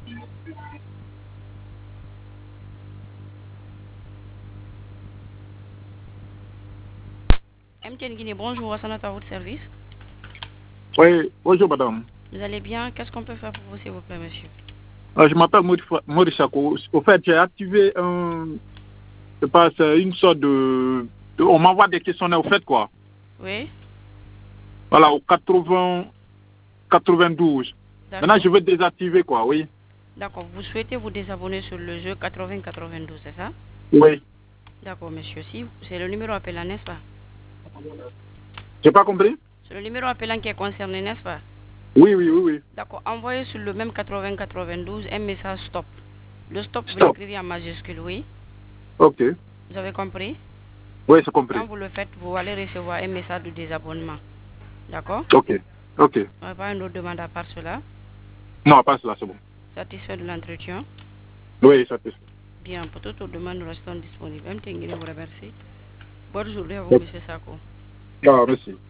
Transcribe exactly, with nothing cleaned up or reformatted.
M T N Guinée, bonjour, à à votre service. Oui, bonjour madame. Vous allez bien? Qu'est-ce qu'on peut faire pour vous, s'il vous plaît, monsieur? Euh, je m'appelle Maurice Chako. Au fait, j'ai activé un, je passe une sorte de, de on m'envoie des questionnaires au fait quoi. Oui. Voilà, au quatre-vingts, quatre-vingt-douze. Maintenant, je veux désactiver quoi, oui. D'accord, vous souhaitez vous désabonner sur le jeu quatre-vingts quatre-vingt-douze, c'est ça? Oui. D'accord, monsieur. Si c'est le numéro appelant, n'est-ce pas? J'ai pas compris? C'est le numéro appelant qui est concerné, n'est-ce pas? Oui, oui, oui, oui. D'accord, envoyez sur le même quatre-vingts quatre-vingt-douze un message stop. Le stop, Stop. vous l'écrivez en majuscule, oui. Ok. Vous avez compris? Oui, j'ai compris. Quand vous le faites, vous allez recevoir un message de désabonnement. D'accord? Ok. Ok. On va pas une autre demande à part cela. Non, pas cela, c'est bon. Satisfait de l'entretien? Oui, satisfait. Bien, pour toute autre demande, nous restons disponibles. M T N Guinée vous remercie. Bonne journée à vous, monsieur Sako. Ah, merci.